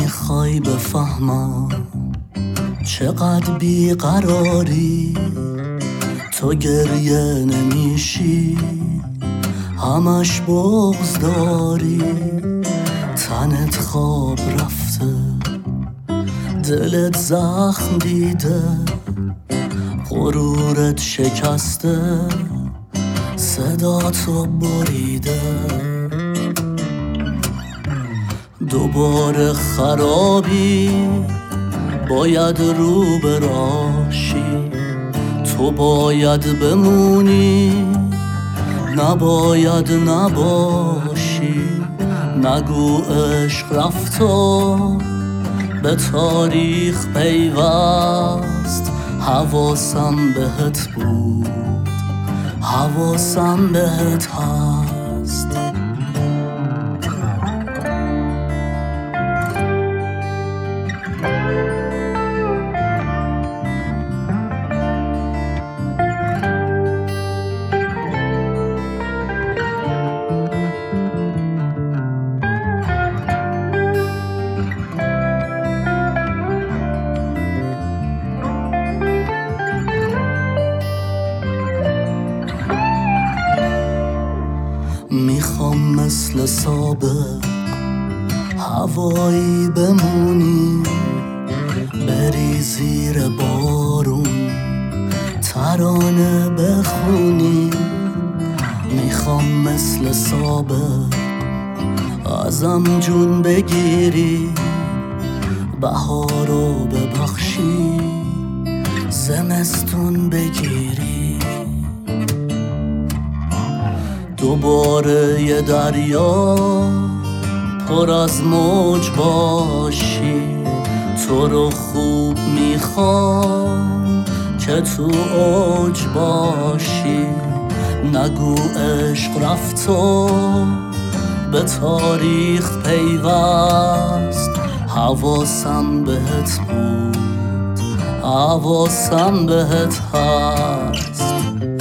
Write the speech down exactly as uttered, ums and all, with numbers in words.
میخوای بفهمم چقدر بیقراری، تو گریه نمیشی همش بغض داری، تنت خواب رفته دلت زخم دیده، غرورت شکسته صدا تو بریده، دوباره خرابی باید رو براشی، تو باید بمونی نباید نباشی، نگو عشق رفت و به تاریخ پیوست، حواسم بهت بود حواسم بهت هست. میخوام مثل سابق هوایی بمونی، بری زیر بارون ترانه بخونی، میخوام مثل سابق ازم جون بگیری، بهارو ببخشی زمستون بگیری، دوباره یه دریا پر از موج باشی، تو رو خوب میخوام که تو اوج باشی، نگو عشق رفت و به تاریخ پیوست، حواسم بهت بود حواسم بهت هست.